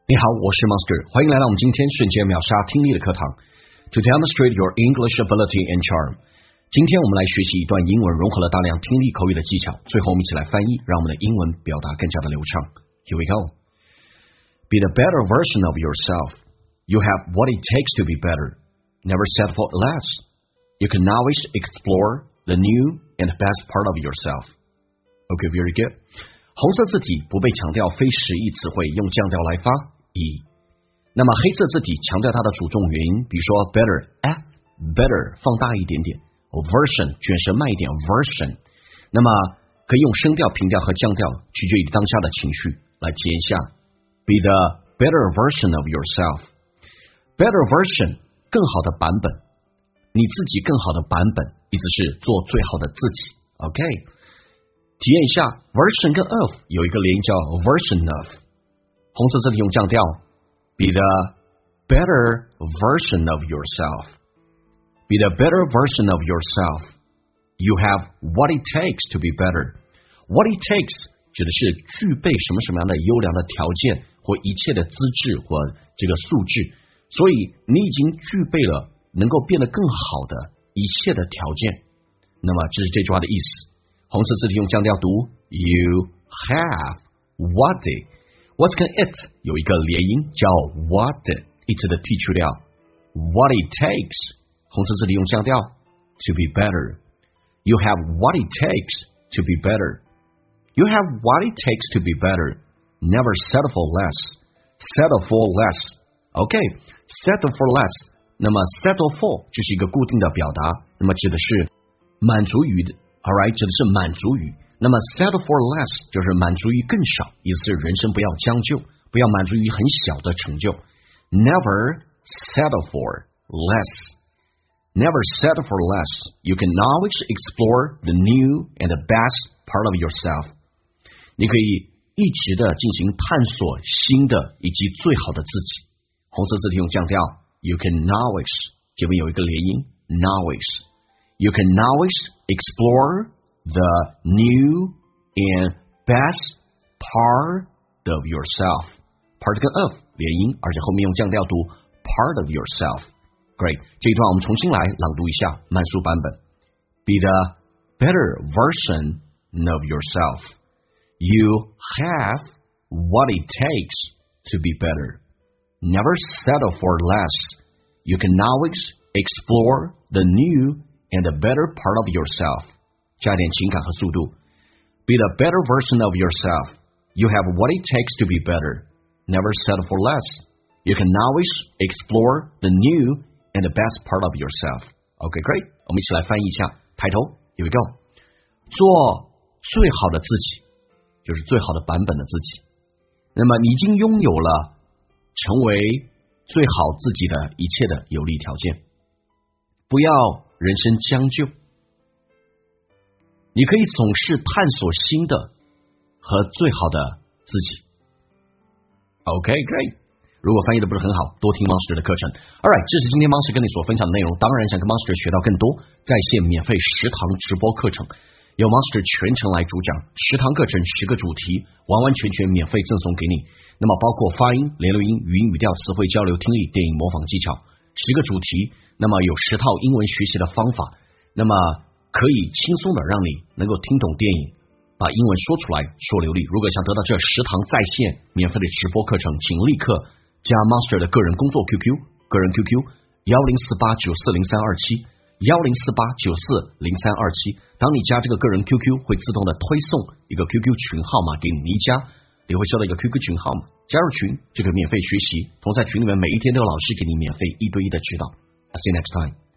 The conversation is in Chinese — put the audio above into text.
你好，我是 Monster， 欢迎来到我们今天瞬间秒杀听力的课堂。To demonstrate your English ability and charm， 今天我们来学习一段英文融合了大量听力口语的技巧，最后我们一起来翻译，让我们的英文表达更加的流畅。Here we go. Be the better version of yourself. You have what it takes to be better. Never settle for less. You can always explore the new and best part of yourself. Okay, very good. 红色字体不被强调非实义词汇，用降调来发E。那么黑色字体强调它的主重元音，比如说 better 放大一点点 version 卷舌慢一点 version。那么可以用声调、平调和降调，取决于当下的情绪来体验一下。Be the better version of yourself. Better version 更好的版本，你自己更好的版本，意思是做最好的自己。OK， 体验一下 version 跟 of 有一个连音叫 version of。红色字体用降调 Be the better version of yourself. Be the better version of yourself. You have what it takes to be better. What it takes 指的是具备什么什么样的优良的条件或一切的资质或这个素质，所以你已经具备了能够变得更好的一切的条件。那么这是这句话的意思。红色字体用降调读 You have what it。What 跟 it 有一个连音叫 what it 的替去掉 What it takes 红色字体用降调 to be better You have what it takes to be better You have what it takes to be better Never settle for less Settle for less OK Settle for less 那么 settle for 这是一个固定的表达，那么指的是满足于的 Alright 指的是满足于，那么 settle for less 就是满足于更少，意思是人生不要将就，不要满足于很小的成就。Never settle for less. Never settle for less. You can always explore the new and the best part of yourself. 你可以一直的进行探索新的以及最好的自己。红色字体用降调 You can always 这边有一个连音 always. You can always explore the new and best part of yourself. Part 跟 of 连音，而且后面用降调读 part of yourself. Great. 这一段我们重新来朗读一下慢速版本。Be the better version of yourself. You have what it takes to be better. Never settle for less. You can always explore the new and the better part of yourself. 加点情感和速度 Be the better version of yourself. You have what it takes to be better. Never settle for less. You can always explore the new and the best part of yourself. Okay, great. 我们一起来翻译一下。抬头 Here we go. 做最好的自己，就是最好的版本的自己。那么你已经拥有了成为最好自己的一切的有利条件。不要人生将就。你可以总是探索新的和最好的自己。OK, great. 如果翻译的不是很好，多听 Monster 的课程。Alright, 这是今天 Monster 跟你所分享的内容。当然，想跟 Monster 学到更多，在线免费10堂直播课程，由 Monster 全程来主讲，10堂课程10个主题，完完全全免费赠送给你。那么包括发音、联络音、语音语调、词汇交流、听力、电影模仿技巧，10个主题。那么有10套英文学习的方法，那么可以轻松的让你能够听懂电影，把英文说出来，说流利。如果想得到这10堂在线免费的直播课程，请立刻加 Monster 的个人工作 QQ， 个人 QQ 1048940327 1048940327。当你加这个个人 QQ， 会自动的推送一个 QQ 群号码给你，你加你会收到一个 QQ 群号码，加入群就可以免费学习，同在群里面每一天都有老师给你免费1对1的指导。See you next time.